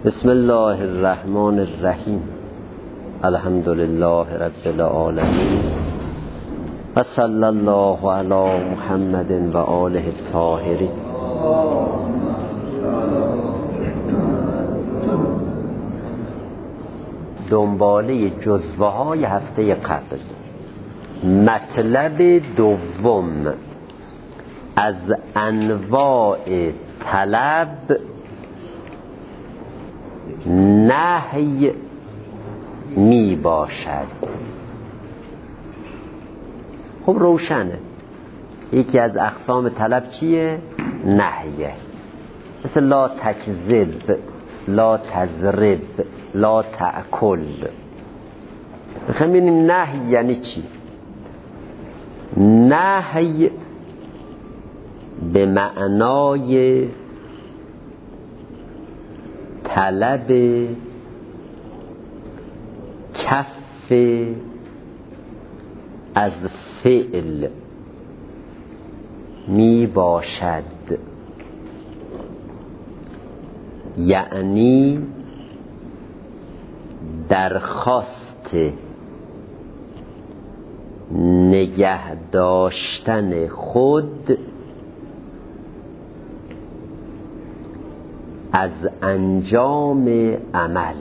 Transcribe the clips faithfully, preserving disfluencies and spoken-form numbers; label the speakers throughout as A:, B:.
A: بسم الله الرحمن الرحیم. الحمد لله رب العالمین و صلی الله علی محمد و آله الطاهرین. دنباله جزوه های هفته قبل. مطلب دوم از انواع طلب نهی می باشد. خب روشنه یکی از اقسام طلب چیه؟ نهیه. مثل لا تکذب، لا تضرب، لا تأکل. میخوایم ببینیم نهی یعنی چی. نهی به معنای طلب کف از فعل می باشد، یعنی درخواست نگه داشتن خود از انجام عمل.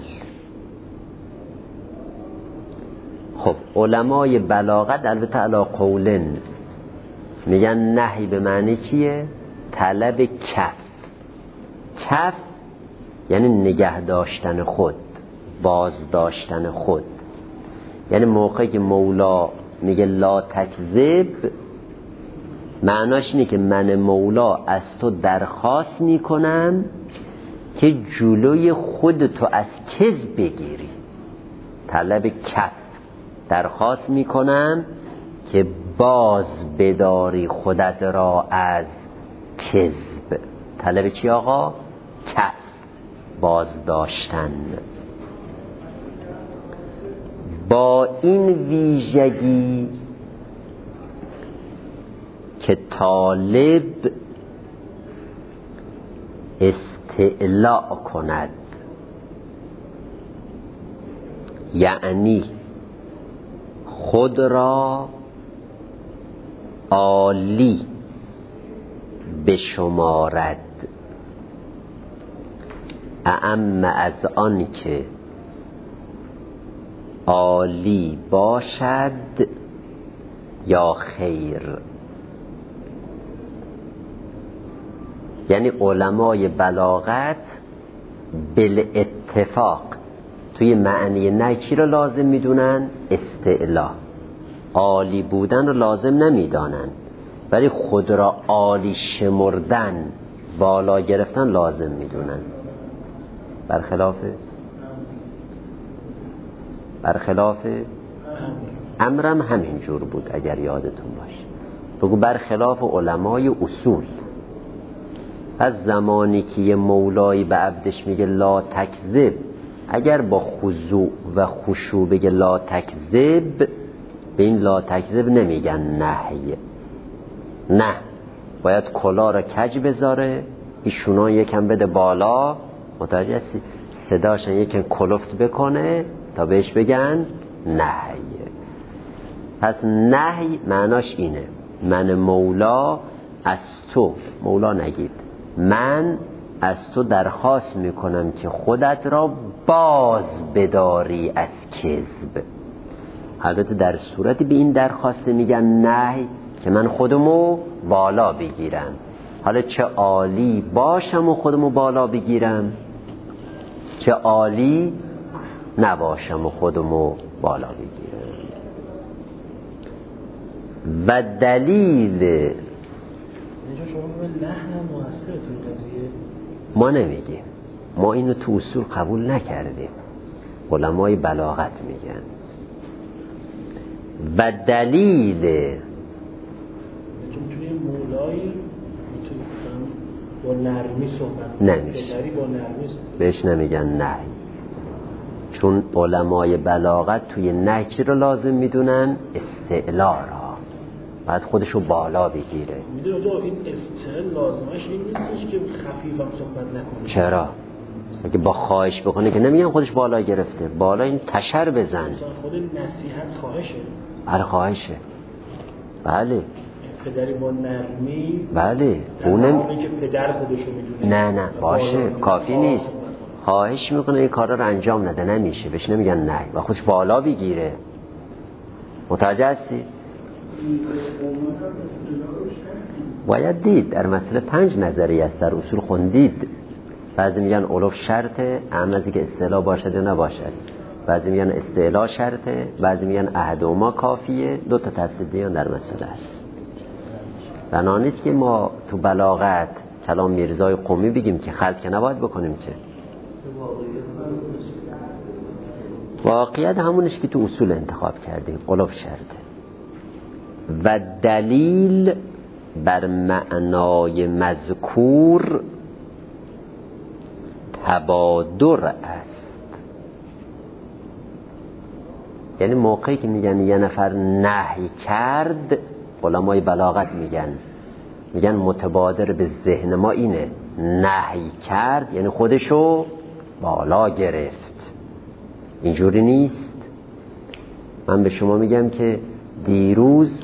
A: خب علمای بلاغت البته علی قولن میگن نهی به معنی چیه؟ طلب کف. کف یعنی نگه داشتن خود، باز داشتن خود. یعنی موقعی که مولا میگه لا تکذب، معناش اینه که من مولا از تو درخواست میکنم که جلوی خودتو از کذب بگیری. طلب کف، درخواست میکنم که باز بداری خودت را از کذب. طلب چی آقا؟ کف، باز داشتن. با این ویژگی که طالب استعلاء کند، یعنی خود را عالی بشمارد، اعم از آن که عالی باشد یا خیر. یعنی علمای بلاغت بالاتفاق توی معنی نه چی رو لازم میدونن؟ استعلا. عالی بودن رو لازم نمیدانن، ولی خود را عالی شمردن، بالا گرفتن لازم میدونن. برخلاف برخلاف امرم همین جور بود اگر یادتون باشه. بگو برخلاف علمای اصول. از زمانی که یه مولایی به عبدش میگه لا تکذب، اگر با خضوع و خشوع بگه لا تکذب، به این لا تکذب نمیگن نهی. نه، باید کلا را کج بذاره، ایشونا یکم بده بالا، متوجه هستی؟ صداشن یکم کلفت بکنه تا بهش بگن نهی. پس نهی معناش اینه من مولا از تو، مولا نگید، من از تو درخواست میکنم که خودت را باز بداری از کذب. البته در صورتی به این درخواست میگن نهی که من خودمو بالا بگیرم. حالا چه عالی باشم و خودمو بالا بگیرم، چه عالی نباشم و خودمو بالا بگیرم. و دلیل ما نمیگیم، ما اینو تو اصول قبول نکردیم، علمای بلاغت میگن. و دلیل
B: توی مولای با نرمی صحبت
A: نمیشه، بهش نمیگن نهی. چون علمای بلاغت توی نهی چی رو لازم میدونن؟ استعلا را، بعد خودشو بالا بگیره.
B: میدونه تو این استعلا لازمش این نیستش که خفیفم صحبت نکنه.
A: چرا؟ اگه با خواهش بکنه که نمیگم خودش بالا گرفته، بالا این تشر بزن.
B: خود نصیحت خواهشه.
A: آره خواهشه. بله.
B: پدری با نرمی.
A: بله. اونم
B: که پدر خودشو میدونه.
A: نه نه باشه کافی نیست. خواهش میکنه این کارا رو انجام نده، نمیشه، بهش نمیگن نه و خودش بالا بگیره. متوجه هستی؟ باید دید در مسئله پنج نظریه است، در اصول خوندید. بعضی میگن علوف شرطه، اهم از اینکه استعلا باشد یا نباشد. بعضی میگن استعلا شرطه، بعضی میگن احدهما کافیه. دو تا تفسیر دیگه در مسئله است. بنا نیست که ما تو بلاغت کلام میرزای قمی بگیم که خلط که نباید بکنیم که. واقعیت همونش که تو اصول انتخاب کردیم، علوف شرطه. و دلیل بر معنای مذکور تبادر است. یعنی موقعی که میگن یه نفر نهی کرد، علمای بلاغت میگن میگن متبادر به ذهن ما اینه، نهی کرد یعنی خودشو بالا گرفت. اینجوری نیست. من به شما میگم که دیروز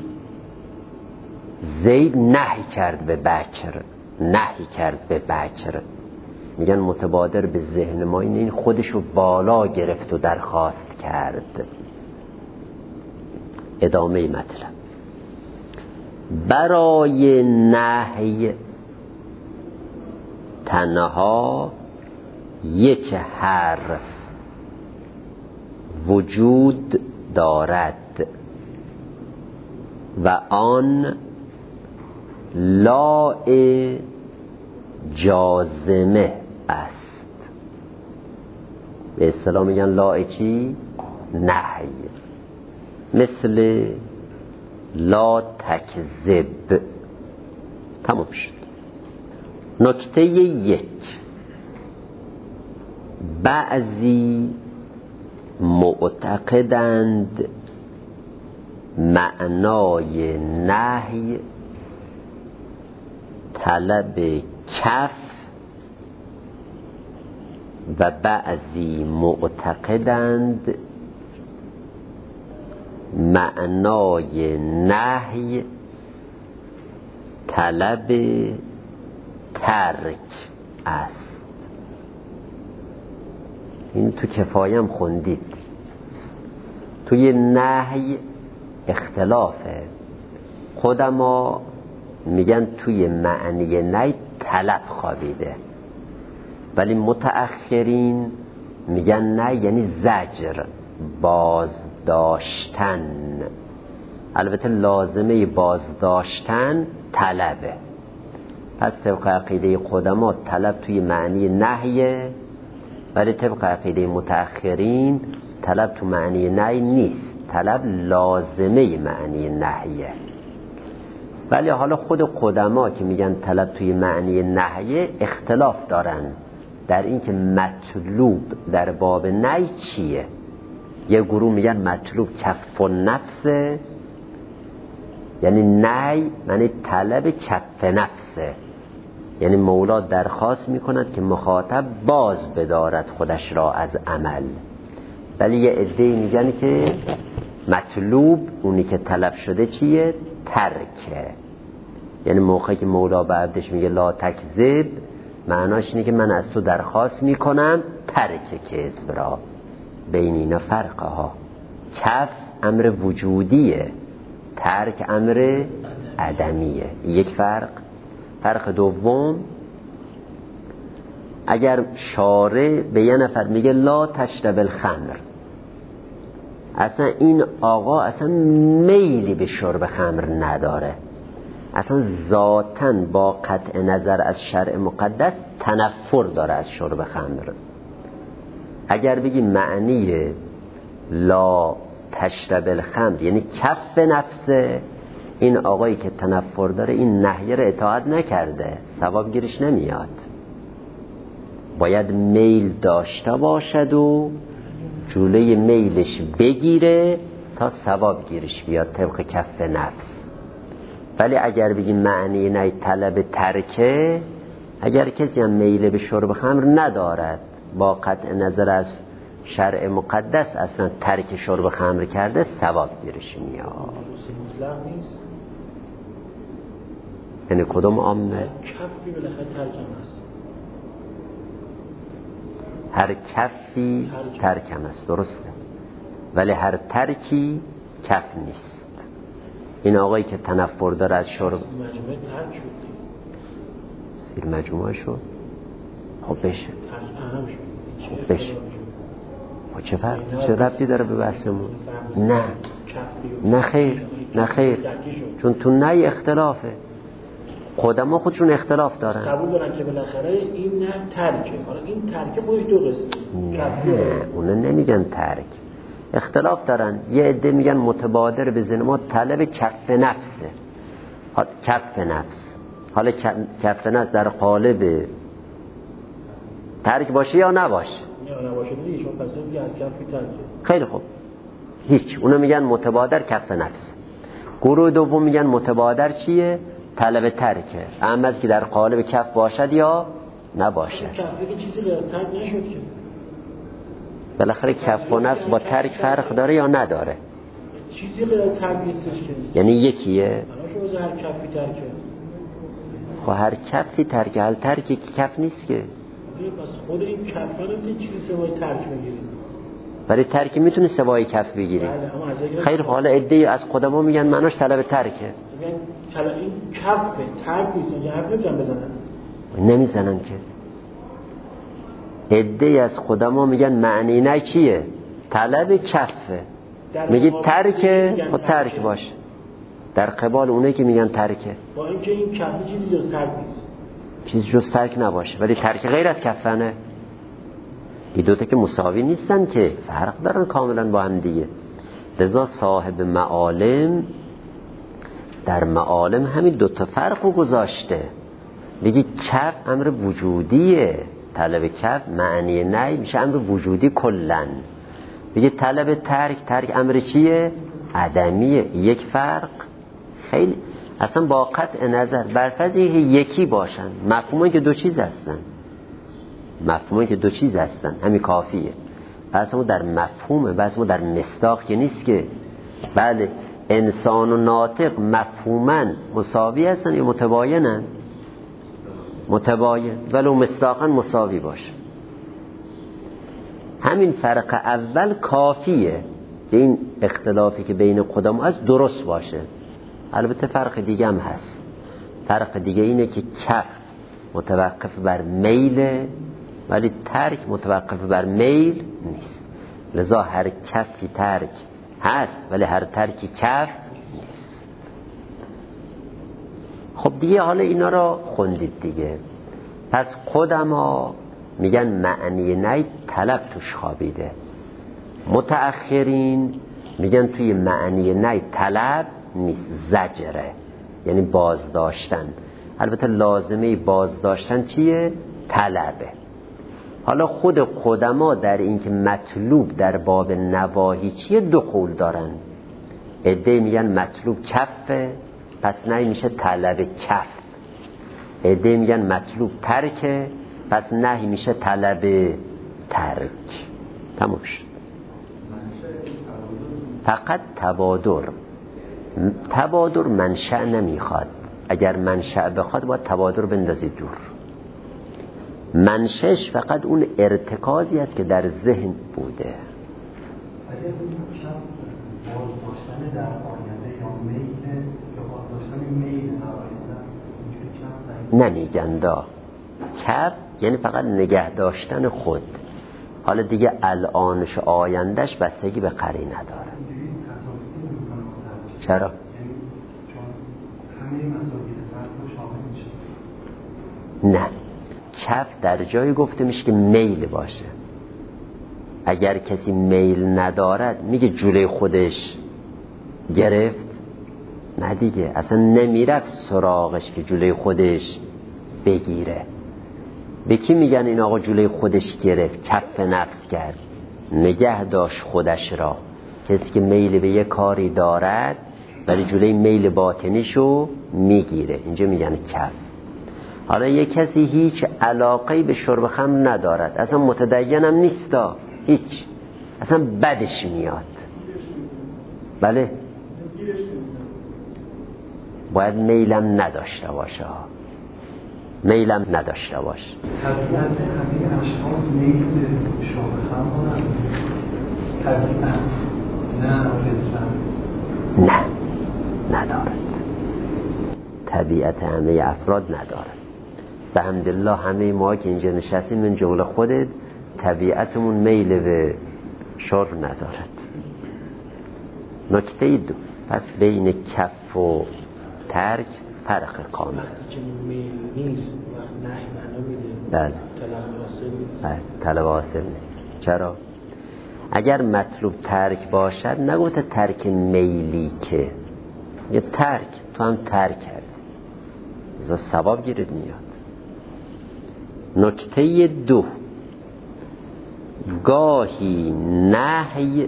A: زید نهی کرد به بکر، نهی کرد به بکر، میگن متبادر به ذهن ما اینه، این خودشو بالا گرفت و درخواست کرد. ادامه مطلب. برای نهی تنها یک حرف وجود دارد و آن لا جازمه است. به اصطلاح میگن لا چی؟ نهی. مثل لا تکذب. تمام شد. نکته یک، بعضی معتقدند معنای نهی طلب کف و بعضی معتقدند معنای نهی طلب ترک است. این تو کفایم خوندید. توی نهی اختلافه. خودما میگن توی معنی نهی طلب خوابیده، ولی متأخرین میگن نه یعنی زجر، بازداشتن. البته لازمه بازداشتن طلبه. پس طبق عقیده قدما طلب توی معنی نهیه، ولی طبق عقیده متأخرین طلب تو معنی نهی نیست، طلب لازمه معنی نهیه. ولی حالا خود قدما که میگن طلب توی معنی نهیه اختلاف دارن در این که مطلوب در باب نهی چیه. یه گروه میگن مطلوب کف نفسه، یعنی نهی معنی طلب کف نفسه، یعنی مولا درخواست میکند که مخاطب باز بدارد خودش را از عمل. ولی یه عده‌ای میگن که مطلوب اونی که طلب شده چیه؟ ترکه. یعنی موقعی که مولا به عبدش میگه لا تکذب، معناش اینه که من از تو درخواست میکنم ترک کذب را. بین اینا فرقه ها. کف امر وجودیه، ترک امر عدمیه. یک فرق. فرق دوم، اگر شارع به یه نفر میگه لا تشرب الخمر، اصلا این آقا اصلا میلی به شرب خمر نداره، اصلا ذاتاً با قطع نظر از شرع مقدس تنفر داره از شرب خمر. اگر بگی معنی لا تشرب الخمر یعنی کف نفسه، این آقایی که تنفر داره این نهیه رو اطاعت نکرده، ثواب گیرش نمیاد. باید میل داشته باشد و جلوی میلش بگیره تا ثواب گیرش بیاد طبق کف نفس. ولی اگر بگیم معنی نهی طلب ترکه، اگر کسی هم میل به شرب خمر ندارد با قطع نظر از شرع مقدس اصلا ترک شرب خمر کرده ثواب گیرش میاد.
B: مطلق نیست.
A: یعنی کدوم عامه؟
B: کفی بالاخره ترکم هست.
A: هر کفی ترکم است، درسته، ولی هر ترکی کف نیست. این آقایی که تنفر داره از شرب
B: مجموعه ترک شد،
A: سیر مجموعه شد، خب بشه
B: اهم شد،
A: خب بشه خب چه فرق چه ربطی داره به بحثمون؟ نه نه خیر نه خیر، چون تو نه اختلافه، قدما خودشون اختلاف دارن،
B: قبول دارن که بالاخره این نه ترکه. حالا این ترکه خودش دو قسمه.
A: نه اونا نمیگن ترک، اختلاف دارن. یه عده میگن متبادر به ذهن ما طلب کف نفسه. حالا کف نفس، حالا کف نفس در قالب ترک باشه یا نباشه؟
B: یا نباشه دیگه، شما پس دیگه هر کفی ترکه.
A: خیلی خوب، هیچ. اونا میگن متبادر کف نفس. گروه دوم میگن متبادر چیه؟ طلب ترکه، اما از که در قالب کف باشد یا نباشه.
B: کفی که چیزی غیر ترک نشد که.
A: بالاخره کف و نفس با ترک فرق داره یا نداره؟
B: چیزی غیر ترک نیستش که.
A: یعنی یکیه؟
B: الان شما هر کفی ترکه.
A: خب هر کفی ترکه، هر ترکی که کف نیست که.
B: پس خود این کف رو چیزی سوای ترک بگیرید.
A: ولی ترک میتونه سوای کف بگیری. خیلی حالا عده‌ای از قدما میگن معناش طلب ترکه.
B: میگن طلب این کف ترک نیست، یعنی حرف نمیتونن بزنن.
A: نمیزنن که. عده‌ای از قدما میگن معنی نه چیه؟ طلب کفه. میگی ترکه، خب ترک باشه. در قبال اونه که میگن ترکه.
B: با اینکه این کف چیزی جز ترک نیست.
A: چیزی جز ترک نباشه، ولی ترک غیر از کفنه. این دوتا که مساوی نیستن که، فرق دارن کاملا با هم دیگه. لذا صاحب معالم در معالم همین دوتا فرق رو گذاشته. میگه کف امر وجودیه، طلب کف معنی نه میشه امر وجودی کلن. میگه طلب ترک، ترک امر چیه؟ عدمیه. یک فرق خیلی اصلا با قطع نظر بر فرض اینکه یکی باشن، مفهومه که دو چیز هستن، مفهومه که دو چیز هستن، همین کافیه. بس ما در مفهومه، بس ما در مصداق که نیست که. بله انسان و ناطق مفهوما مساوی هستن یا متباینن؟ متباین، ولو مصداقا مساوی باشه. همین فرق اول کافیه که این اختلافی که بین قدما از درست باشه. البته فرق دیگه هم هست. فرق دیگه اینه که کف متوقف بر میل، ولی ترک متوقف بر میل نیست. لذا هر کفی ترک هست، ولی هر ترکی کف نیست. خب دیگه حالا اینا را خوندید دیگه. پس قدما میگن معنی نه طلب توش خوابیده. متأخرین میگن توی معنی نه طلب نیست، زجره، یعنی بازداشتن. البته لازمه بازداشتن چیه؟ طلبه. حالا خود قدما در این که مطلوب در باب نواهی چیه دو قول دارن. عده میگن مطلوب کفه، پس نه میشه طلب کف. عده میگن مطلوب ترکه، پس نه میشه طلب ترک. تموم شد. فقط تبادر. تبادر منشأ نمیخواد. اگر منشأ بخواد باید تبادر بندازید دور. منشأش فقط اون ارتکازی است که در ذهن بوده.
C: اگر این کف بازداشتن در آینده یا میل یا بازداشتن میل در آینده
A: نمیگن دا. کف یعنی فقط نگه داشتن خود. حالا دیگه الانش آیندهش بستگی به قرینه نداره. چرا؟ نه، کف در جای گفته میشه که میل باشه. اگر کسی میل ندارد میگه جلوی خودش گرفت؟ نه دیگه، اصلا نمیرفت سراغش که جلوی خودش بگیره. به کی میگن این آقا جلوی خودش گرفت، کف نفس کرد، نگه داشت خودش را؟ کسی که میل به یه کاری دارد ولی جلوی میل باطنیشو میگیره، اینجا میگن کف. حالا یه کسی هیچ علاقه‌ای به شرب خمر ندارد، اصلا متدینم نیستا، هیچ، اصلا بدش میاد، بله باید میلم نداشته باشه، میلم نداشته باشه.
C: طبیعت همه اشخاص میل به شرب خمر دارن؟ طبیعت نه فطرت؟
A: نه ندارد، طبیعت همه افراد ندارد. به حمدالله همه ما که اینجا نشستیم من جمله خودت طبیعتمون میل به شرب ندارد. نکته دو، پس بین کف و ترک فرق کامل.
B: وقتی که میل نیست و نهی معنا میده،
A: بله
B: طلب حاصل نیست.
A: بله طلب حاصل نیست. چرا؟ اگر مطلوب ترک باشد نگفته ترک میلی، که یه ترک تو هم ترک کردی ازا ثواب گیرد میاد. نکته دو، گاهی نهی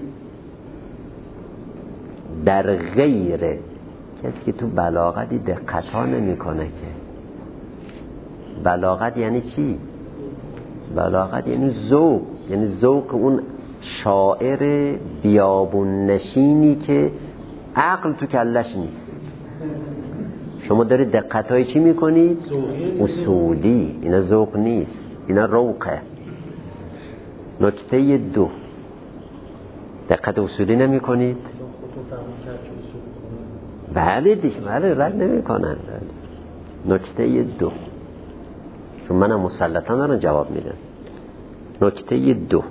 A: در غیر، کسی که تو بلاغتی دقت ها نمی کنه که بلاغت یعنی چی؟ بلاغت یعنی ذوق، یعنی ذوق اون شاعر بیابون نشینی که عقل تو کلش نیست. شما دارید دقت های چی میکنید؟ اصولی، اینا ذوق نیست، اینا روقه. نکته دو، دقت اصولی نمی کنید؟ بله دیگه، بله رد نمی کنن. نکته دو، چون منم مسلطا دارم جواب میدم. نکته دو،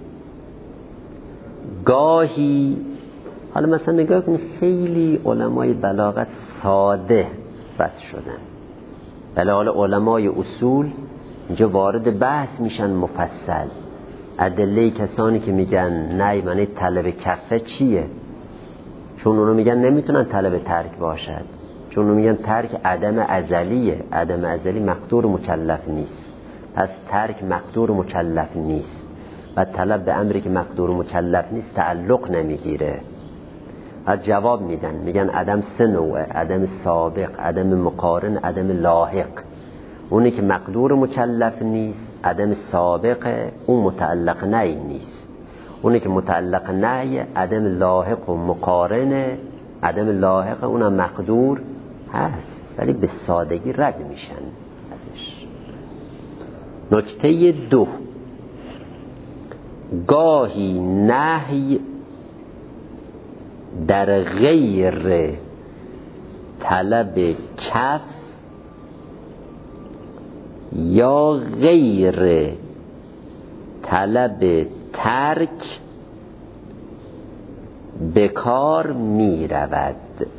A: گاهی، حالا مثلا نگاه کنید خیلی علمای بلاغت ساده رد شدن، بله حالا علمای اصول اینجا وارد بحث میشن مفصل. ادله کسانی که میگن نه معنی طلب کفه چیه؟ چون اونو میگن نمیتونن طلب ترک باشد، چون اونو میگن ترک عدم ازلیه، عدم ازلی مقدور مکلف نیست، پس ترک مقدور مکلف نیست و طلب به امری که مقدور مکلف نیست تعلق نمیگیره. از جواب میدن، میگن عدم سه نوعه، عدم سابق، عدم مقارن، عدم لاحق. اونی که مقدور مکلف نیست عدم سابقه، اون متعلق نهی نیست. اونی که متعلق نهی عدم لاحق و مقارنه، عدم لاحق اونم مقدور هست ولی به سادگی رد میشن ازش. نکته دو، گاهی نهی در غیر طلب کف یا غیر طلب ترک به کار می رود،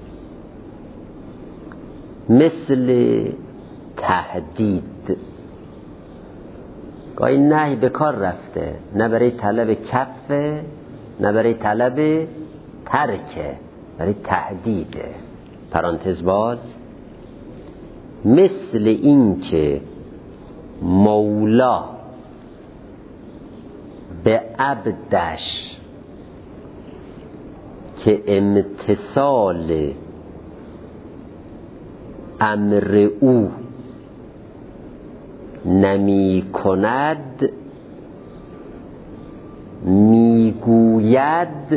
A: مثل تهدید. گاهی نهی به کار رفته، نه برای طلب کفه نه برای طلب ترکه، برای تهدیده. پرانتز باز، مثل این که مولا به عبدش که امتثال امر او نمی کند میگوید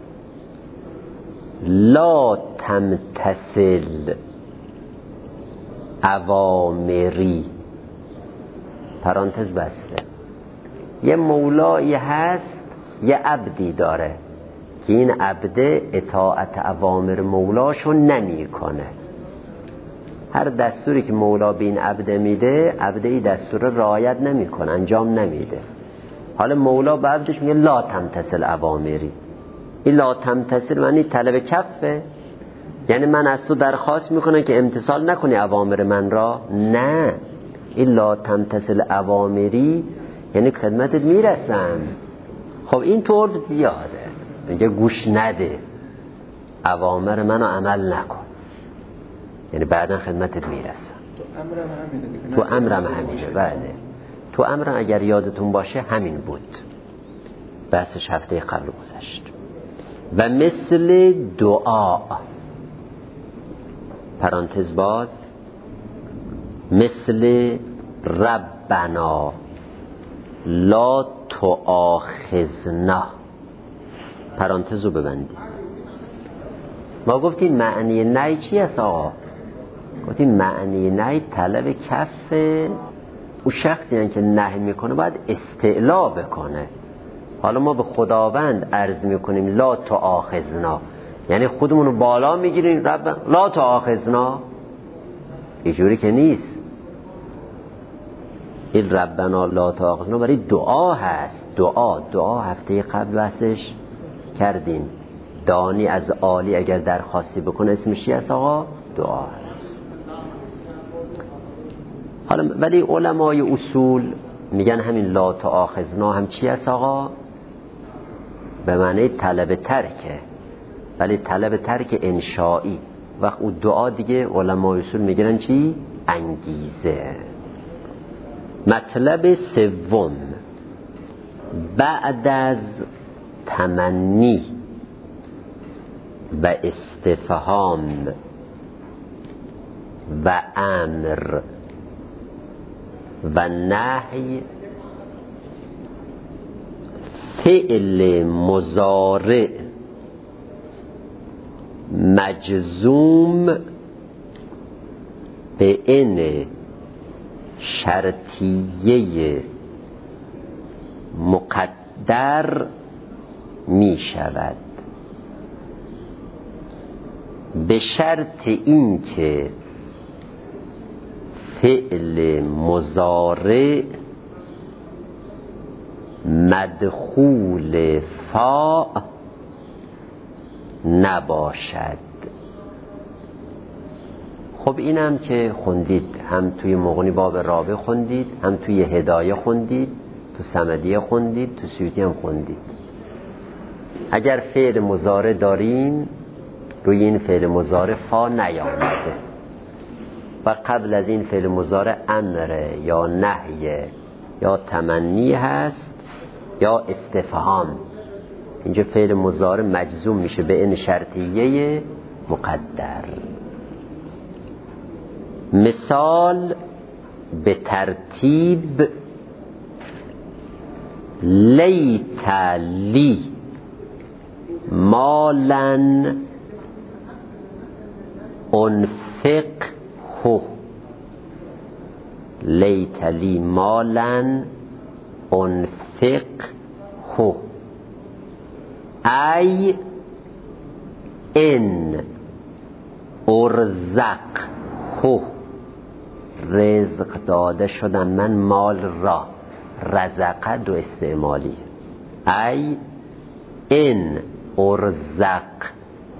A: لا تمتثل اوامری. پرانتز بسته. یه مولایی هست یه عبدی داره که این عبده اطاعت اوامر مولاشو نمی کنه. هر دستوری که مولا به این عبده میده عبده ای دستور رعایت نمی کنه، انجام نمیده. حالا مولا به عبدش میگه لا تمتثل اوامری. این لا تمتثل معنی طلب کفه، یعنی من از تو درخواست میکنم که امتثال نکنی اوامر من را. نه، این لا تمتثل اوامری یعنی خدمتت میرسم. خب این طور زیاده، میگه گوش نده، اوامر منو عمل نکن، یعنی بعدا خدمتت میرسم. تو امرم همینه. بله تو امرم اگر یادتون باشه همین بود، بحثش هفته قبل گذشت. و مثل دعا، پرانتز باز، مثل ربنا لا تؤاخذنا، پرانتزو ببندید. ما گفتیم معنی نهی چی است آقا؟ گفتیم معنی نهی طلب کف اون شخصی هم که نهی میکنه باید استعلا بکنه. حالا ما به خداوند عرض میکنیم لا تؤاخذنا، یعنی خودمون رو بالا میگیریم رب لا تؤاخذنا، اینجوری که نیست. این ربنا لا تؤاخذنا برای دعا هست. دعا دعا هفته قبل بحثش کردیم. دانی از عالی اگر درخواستی بکنه اسمش چی است آقا؟ دعا هست. حالا ولی علمای اصول میگن همین لا تؤاخذنا هم چی است آقا؟ به معنی طلب ترکه، ولی طلب ترک انشائی. وقت اون دعا دیگه علمای اصول میگن چی؟ انگیزه. مطلب سوم بعد از تمنی و استفهام و امر و نهی فعل مضارع مجزوم به ان شرطیه مقدر می شود، به شرط این که فعل مضارع مدخول فا نباشد. خب اینم که خوندید، هم توی مغنی باب رابع خوندید، هم توی هدایه خوندید، تو صمدیه خوندید، تو سیوطی هم خوندید. اگر فعل مضارع داریم روی این فعل مضارع فا نیامده و قبل از این فعل مضارع امره یا نهیه یا تمنی هست یا استفهام، اینجا فعل مضارع مجزوم میشه به ان شرطیه مقدر. مثال به ترتیب لیت لی مالن انفقه، لیت لی مالن انفقه ای ان ارزقه، رزق داده شدم من مال را، رزقه دو استعمالی، ای ان ارزقه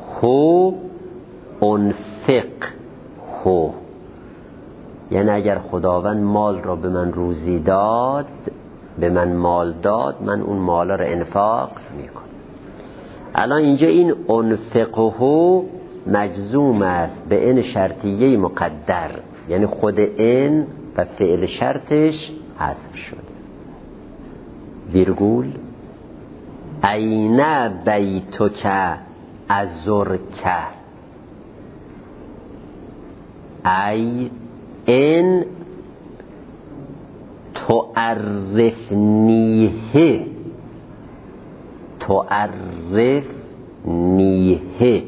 A: انفقه، یعنی اگر خداوند مال را به من روزی داد، به من مال داد، من اون مال را انفاق میکنم. الان اینجا این انفقه مجزوم است به ان شرطیه مقدر، یعنی خود ان و فعل شرطش حذف شده. ویرگول این بیتک ازرک، ای ان تعرفنیه، تعرفنیه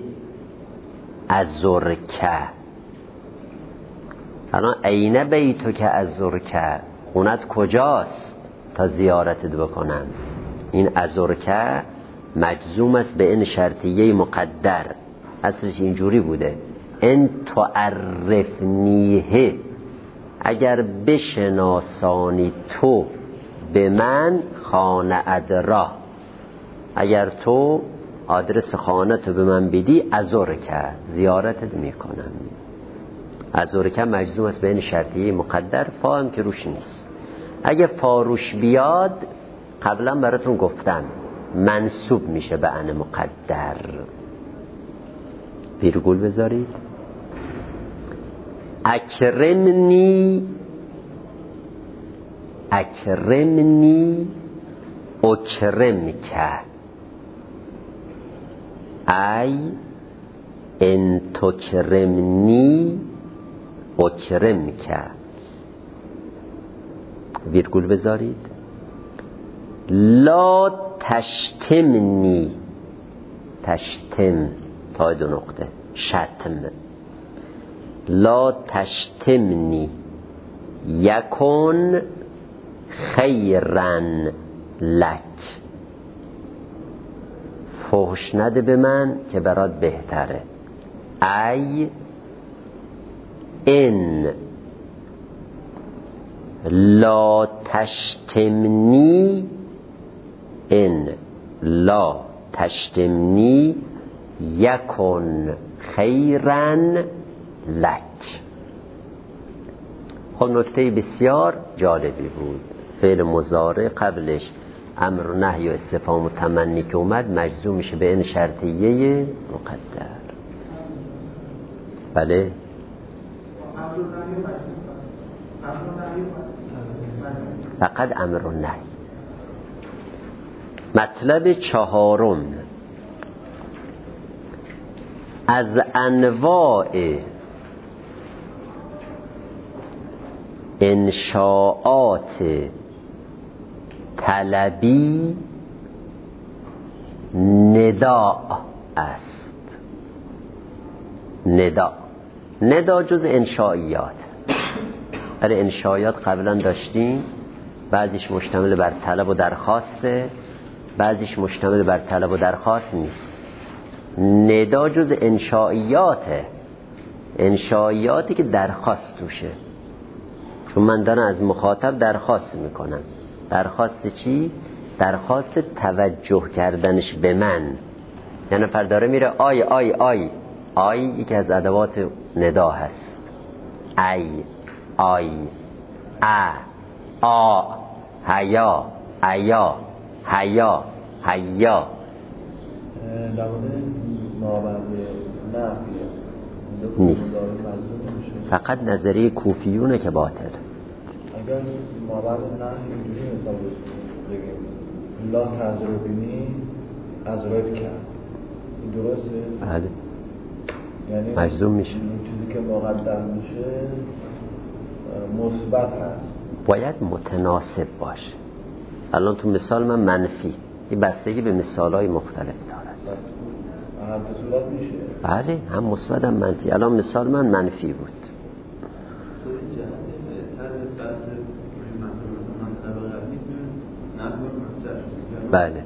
A: ازرک. الان این بیتک ازرک، خونت کجاست تا زیارتت بکنم؟ این ازرک مجزوم است به ان شرطیه مقدر، اصلش اینجوری بوده ان تعرفنیه، اگر بشناسانی تو به من خانه ادرا، اگر تو آدرس خانه تو به من بدی ازرک زیارتت میکنم. ازرک مجزوم است به این شرطیه مقدر، فا هم که روش نیست. اگه فا روش بیاد قبلا براتون گفتم منصوب میشه به ان مقدر. ویرگول بذارید. اکرمنی اکرمنی اکرمک، ای ان تکرمنی اکرمک. ویرگول بذارید. لا تشتمنی، تشتم تا دو نقطه، شتم. لا تشتمنی یکن خیرن لک، فحش نده به من که برات بهتره. ای ان لا تشتمنی، ان لا تشتمنی یکن خیرن لک. خب نکته بسیار جالبی بود. فعل مضارع قبلش امر و نهی و استفهام و تمنی که اومد مجزوم میشه به ان شرطیه مقدر. بله فقط امر و نهی. مطلب چهارم از انواع انشاءات طلبی ندا است. ندا ندا جز انشائیات. ولی انشائیات قبلا داشتیم، بعضیش مشتمل بر طلب و درخواسته، بعضیش مشتمل بر طلب و درخواست نیست. ندا جز انشائیاته، انشائیاتی که درخواست توشه. چون من دارم از مخاطب درخواست میکنم. درخواست چی؟ درخواست توجه کردنش به من. یعنی نفر داره میره آی آی آی آی یکی از ادوات ندا هست. ای آی ا آ هیا هیا هیا هیا.
D: در مورد مابعد نفیه
A: نیست، فقط نظریه کوفیونه که باطل.
D: اگر مابعد نفی اینجوری مثال بگیم لا تجربینی اجرب کرد، این درسته؟
A: بله
D: یعنی
A: مجزوم میشه.
D: این چیزی که مقدر میشه مثبت هست،
A: باید متناسب باشه. الان تو مثال من منفی، این بستگی به مثالهای مختلف دارد.
D: هر دو صورت میشه.
A: بله هم مثبت هم منفی. الان مثال من منفی بود. بله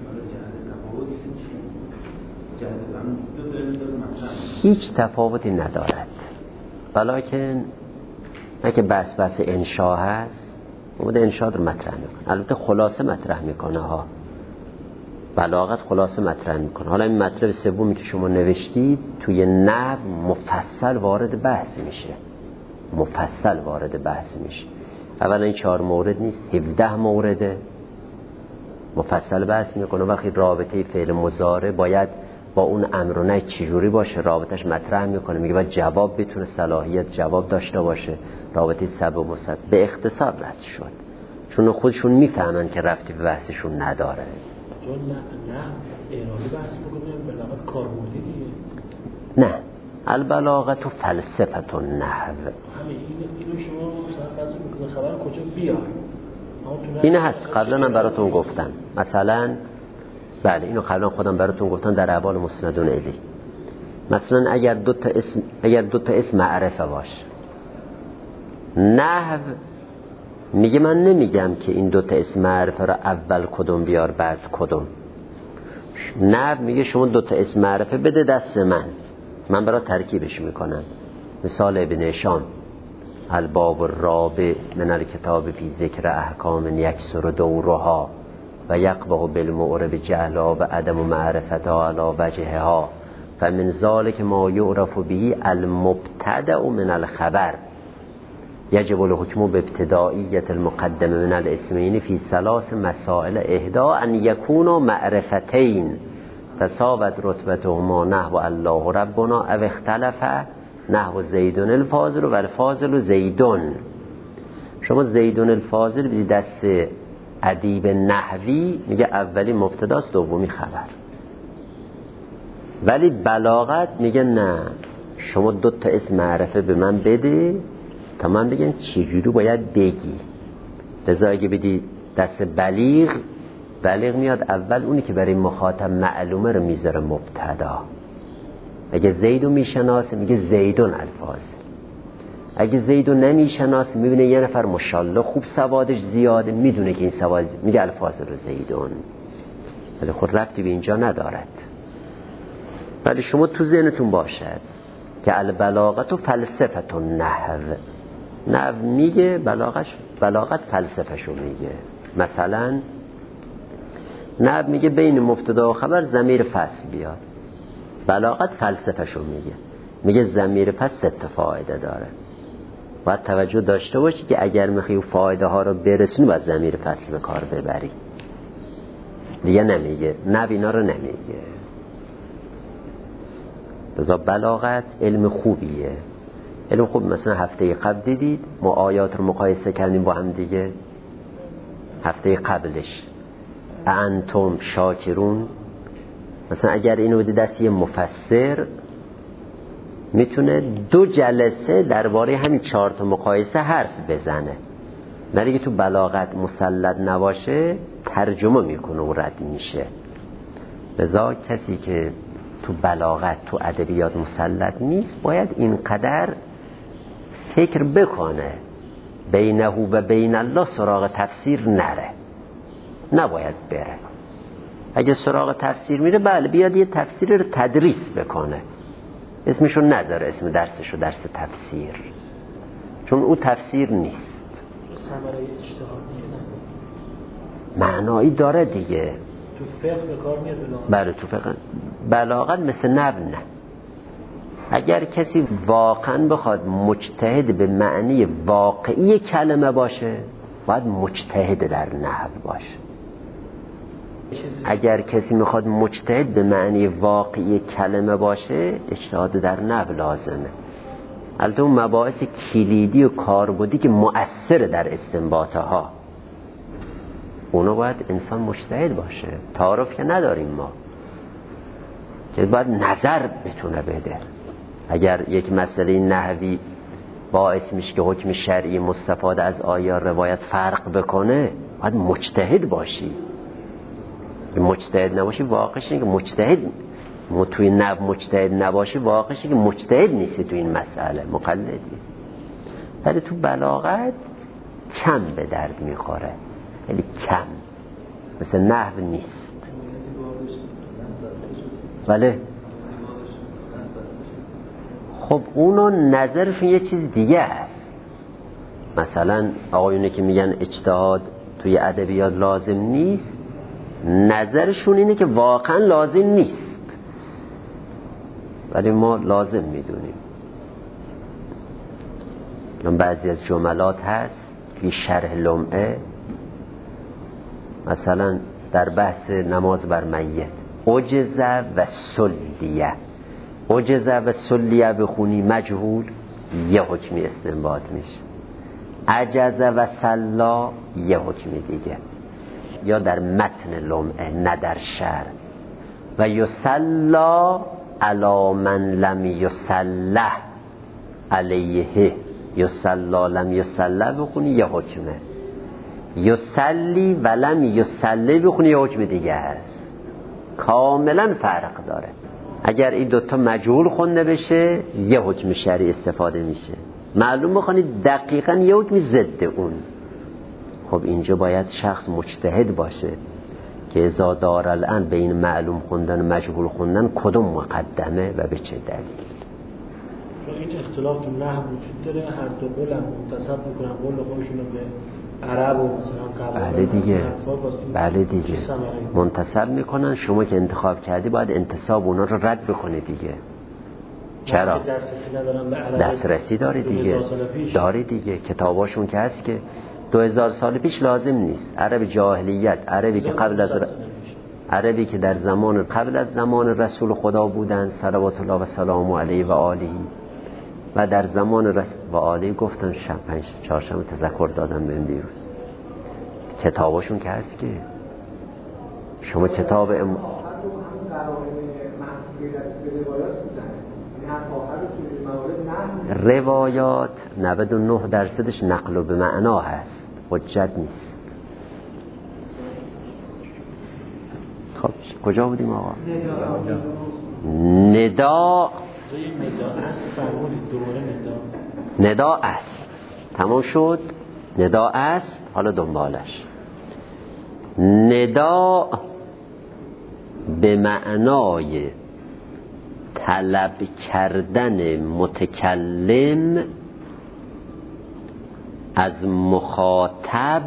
A: هیچ تفاوتی ندارد، ولیکن اگه بس بس انشا هست اومده انشا رو مطرح میکنه. البته خلاصه مطرح میکنه ها، بلاغت خلاصه مطرح میکنه. حالا این مطلب سومی که شما نوشتید توی نحو مفصل وارد بحث میشه، مفصل وارد بحث میشه. اولا این چهار مورد نیست، هفده مورده مفصل بحث میکنه. وقتی رابطه فعل مضارع باید با اون امر و نهی چجوری باشه رابطش مطرح میکنه. میگه باید جواب بتونه صلاحیت جواب داشته باشه. رابطه سبب و مسبب به اختصار رد شد، چون خودشون میفهمن که ربطی به بحثشون نداره.
B: چون نه نه اعرابی بحث بکنیم بلاغت کاربردی دیگه.
A: نه البلاغت و فلسفت و نحو.
B: همین اینو شما مثلا فرض میکنه خبر کجا بیار.
A: این هست قبلا هم براتون گفتم. مثلا بله اینو قبلا خودم براتون گفتم در احوال مسندون الی. مثلا اگر دو تا اسم اگر دو تا اسم معرفه باشه، نحو میگه من نمیگم که این دو تا اسم معرفه رو اول کدوم بیار بعد کدوم. نحو میگه شما دو تا اسم معرفه بده دست من، من برای ترکیبش میکنم. مثال ابن هشام الباب الرابع من الکتاب فی ذکر احکام یکسر دورها و یقبه بالمعرب جهلا و عدم معرفتها علی وجهها فمن ذلک ما یعرف به المبتدأ من الخبر یجب الحکم بابتدائیت المقدم من الاسمین فی ثلاث مسائل اهدا ان یکونوا معرفتین تساوت رتبتهما نحو الله ربنا او اختلف نحو زیدون الفاضل و الفاضل زیدون. شما زیدون الفاضل بدید دست ادیب نحوی، میگه اولی مبتداست دومی خبر. ولی بلاغت میگه نه، شما دو تا اسم معرفه به من بده تا من بگم چجوری باید بگی. لذا اگه بدی دست بلیغ، بلیغ میاد اول اونی که برای مخاطب معلومه رو میذاره مبتدا. اگه زیدو میشناسه میگه زیدون الفاظ. اگه زیدو نمیشناسه میبینه یه نفر ماشاءالله خوب سوادش زیاده، میدونه که این سواد، میگه الفاظ رو زیدون، ولی خود ربطی به اینجا ندارد. ولی شما تو ذهنتون باشد که البلاغت و فلسفت و نحو، نحو میگه بلاغش، بلاغت فلسفهشو میگه. مثلا نحو میگه بین مبتدا و خبر ضمیر فصل بیاد، بلاغت فلسفهشو میگه، میگه ضمیر فصل ست فایده داره. باید توجه داشته باشی که اگر میخوای فایده ها رو برسونی باید ضمیر فصل به کار ببری. دیگه نمیگه، نحو اینا رو نمیگه. لذا بلاغت علم خوبیه، علم خوب. مثلا هفته قبل دیدید ما آیات رو مقایسه کردیم با هم دیگه، هفته قبلش انتم شاکرون. مثلا اگر اینو بدی دست یه مفسر میتونه دو جلسه درباره همین چهار تا مقایسه حرف بزنه، ولی که تو بلاغت مسلط نباشه ترجمه میکنه و رد میشه. لذا کسی که تو بلاغت تو ادبیات مسلط نیست باید اینقدر فکر بکنه بینه و بین الله سراغ تفسیر نره، نباید بره. اگه سراغ تفسیر میره بله بیاد یه تفسیر رو تدریس بکنه، اسمشو نذاره اسم درسشو درس تفسیر، چون او تفسیر نیست.
B: ثمره اجتهاد
A: معنایی داره دیگه،
B: تو فقه به کار میاد بلاغت.
A: بله تو فقه. بلاغت مثل نحو نه. اگر کسی واقعا بخواد مجتهد به معنی واقعی کلمه باشه باید مجتهد در نحو باشه. اگر کسی میخواد مجتهد به معنی واقعی کلمه باشه اجتهاد در نحو لازمه. البته اون مباحث کلیدی و کاربردی که مؤثر در استنباطها اونا باید انسان مجتهد باشه. تعارف که نداریم ما که باید نظر بتونه بده. اگر یک مسئله نحوی باعث میشه که حکم شرعی مستفاد از آیه روایت فرق بکنه باید مجتهد باشی. مجتهد نباشی واقعش اینه که مجتهد توی نحو مجتهد نباشی واقعش اینه که مجتهد نیستی تو این مسئله، مقلدی. ولی تو بلاغت کم به درد میخوره، ولی کم، مثل نحو نیست. بله خب اونو نظرشون یه چیز دیگه است. مثلا آقایونه که میگن اجتهاد توی ادبیات لازم نیست، نظرشون اینه که واقعا لازم نیست، ولی ما لازم میدونیم. بعضی از جملات هست توی شرح لمعه، مثلا در بحث نماز بر میت عجزه و سلیه، عجزه و سلیه بخونی مجهول یه حکمی استنباط میشه، عجزه و سلا یه حکمی دیگه. یا در متن لمعه نه در شرح. و یسلا علی من لم یسله علیه، یسلا لم یسله بخونی یه حکمه، یسلی و لم یسله بخونی یه حکم دیگه هست، کاملا فرق داره. اگر این دوتا مجهول خونده بشه یه حکم شرعی استفاده میشه، معلوم بخونید دقیقا یه حکم ضد اون. خب اینجا باید شخص مجتهد باشه که اذا دار الان بین معلوم خوندن و مجهول خوندن کدوم مقدمه و به چه دلیل.
B: چون این اختلاف تو نحو وجود داره، هر دو قول هم منتسب میکنن قول خودشون رو به عرب و مثلا قبل.
A: بله دیگه، بله دیگه منتسب میکنن. شما که انتخاب کردی باید انتساب اونا رو رد بکنی دیگه. چرا؟ دسترسی داری دیگه، داری دیگه. کتاباشون که هست که دو هزار سال پیش لازم نیست. عرب جاهلیت، عربی که قبل از ر... عربی که در زمان قبل از زمان رسول خدا بودن صلوات الله و سلام علیه و آله، و در زمان رسول و آله گفتن شب پنج چهارشنبه تذکر دادن به دیروز. کتاباشون که هست که شما کتاب ام... روایات نود و نه درصدش نقل و به معنا هست. حجت نیست. خب کجا بودیم آقا؟ ندا. ندا است. تمام شد. ندا است. حالا دنبالش ندا به معنای طلب کردن متکلم از مخاطب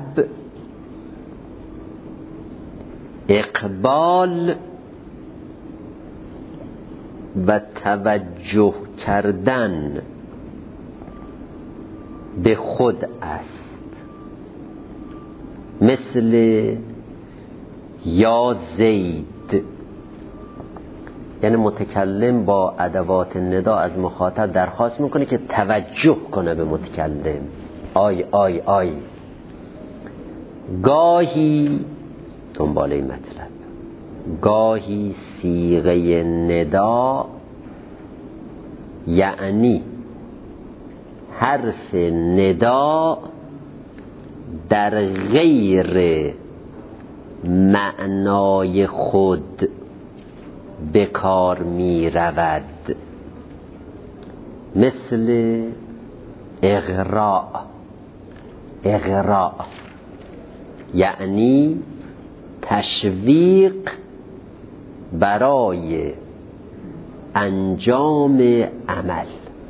A: اقبال و توجه کردن به خود است. مثل یا زید، یعنی متکلم با ادوات ندا از مخاطب درخواست میکنه که توجه کنه به متکلم. آی آی آی. گاهی دنباله مطلب، گاهی صیغه ندا یعنی حرف ندا در غیر معنای خود به کار می رود، مثل اغراء. اغراء یعنی تشویق برای انجام عمل.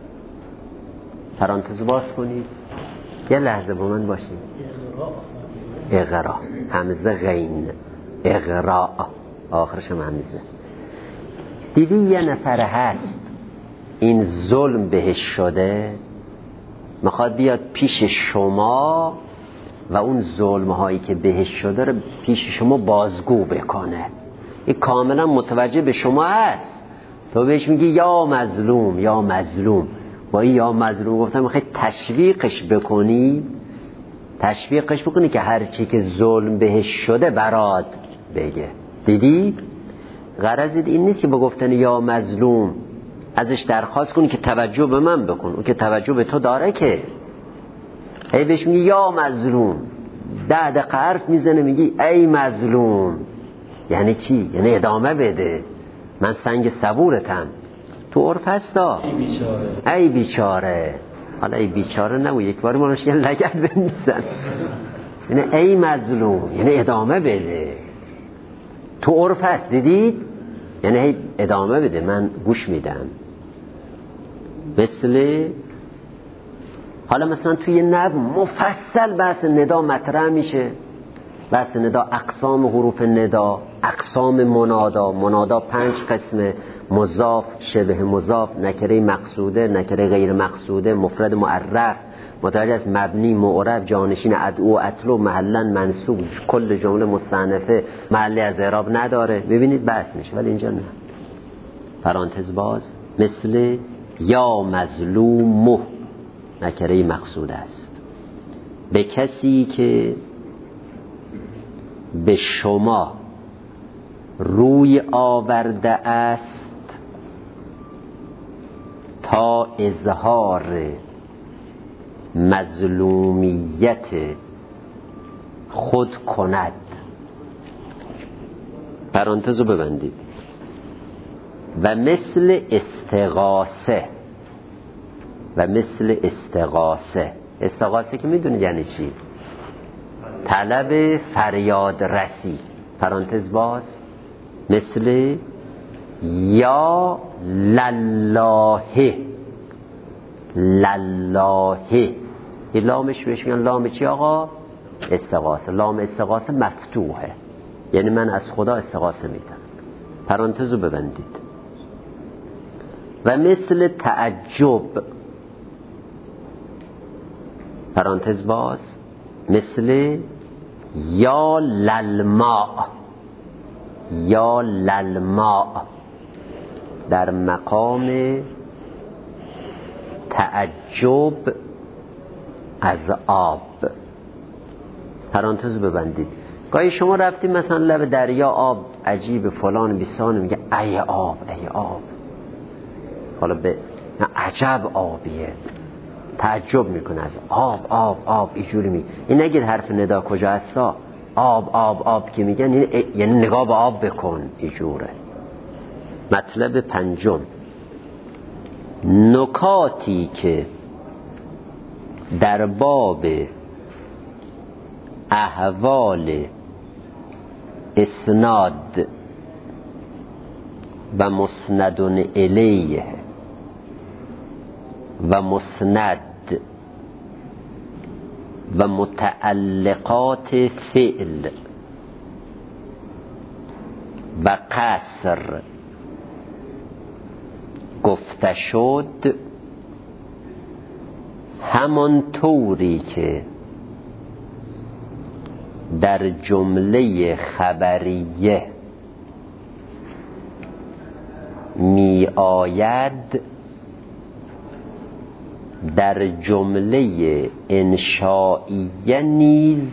A: پرانتز باز کنید، یه لحظه با من باشید. اغراء، همزه غین، اغراء، آخرش هم همزه. دیدی یه نفر هست این ظلم بهش شده، میخواد بیاد پیش شما و اون ظلم هایی که بهش شده رو پیش شما بازگو بکنه. این کاملا متوجه به شما هست، تو بهش میگی یا مظلوم یا مظلوم. با این یا مظلوم گفتم میخوای تشویقش بکنی، تشویقش بکنی که هر چی که ظلم بهش شده برات بگه. دیدی؟ غرض این نیست که با گفتن یا مظلوم ازش درخواست کنی که توجه به من بکن، اون که توجه به تو داره که. هی بهش میگی یا مظلوم، ده دقیقه حرف میزنه میگی ای مظلوم. یعنی چی؟ یعنی ادامه بده، من سنگ صبورتم. تو عرف هستا ای بیچاره، ای بیچاره. حالا ای بیچاره نگو، یک باری مانوش یه لگت بنیزن. یعنی ای مظلوم، یعنی ادامه بده. تو عرف هست، دیدید؟ یعنی هی ادامه بده، من گوش میدم. مثل حالا مثلا توی نحو مفصل بحث ندا مطرح میشه. بحث ندا، اقسام حروف ندا، اقسام منادا. منادا پنج قسمه: مضاف، شبه مضاف، نکره مقصوده، نکره غیر مقصوده، مفرد معرف، متوجه از مبنی، معرب، جانشین، ادعو، اطلب، محلا منصوب، کل جمله مستأنفه، محلی از اعراب نداره. ببینید بحث میشه، ولی اینجا نه. پرانتز باز، مثل یا مظلوم، نکره مقصود است، به کسی که به شما روی آورده است تا اظهار مظلومیت خود کند. پرانتزو ببندید. و مثل استغاثه، و مثل استغاثه. استغاثه که میدونید یعنی چی؟ طلب فریاد رسی. پرانتز باز، مثل یا لله. لله این لامش بهش میگن لام چی آقا؟ استغاثه. لام استغاثه مفتوحه، یعنی من از خدا استغاثه میدم. پرانتزو ببندید. و مثل تعجب. پرانتز باز، مثل یا للماء. یا للماء در مقام تعجب از آب. پرانتز ببندید. گاهی شما رفتید مثلا لب دریا، آب عجیب فلان بیسان، میگه ای آب ای آب. حالا به عجب آبیه، تعجب میکنه از آب آب آب اینجوری می این نگید حرف ندا کجا هستا، آب آب آب که میگن یعنی نگاه به آب بکن اینجوره. مطلب پنجم، نکاتی که در باب احوال اسناد و مسند الیه و مسند و متعلقات فعل و قصر گفته شد، همان طوری که در جمله خبریه می آید در جمله انشائیه نیز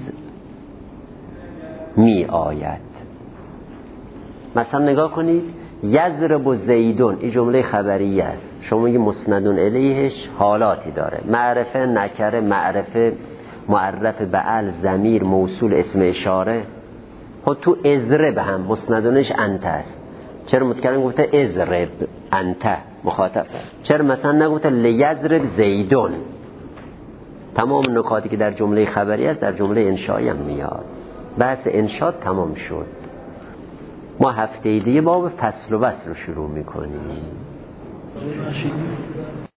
A: می آید. مثلا نگاه کنید یضرب زیدون، این جمله خبریه است، شما میگی مسندون الیهش حالاتی داره، معرفه نکره معرفه معرف بعل ضمیر موصول اسم اشاره. خب تو ازرب هم مسندونش انت است، چرا متکلم گفته ازرب انت مخاطب، چرا مثلا نگفته لیضرب زیدون؟ تمام نکاتی که در جمله خبری است در جمله انشایی هم میاد. بحث انشا تمام شد. ما هفته دیگه باب فصل و بسط رو شروع میکنیم.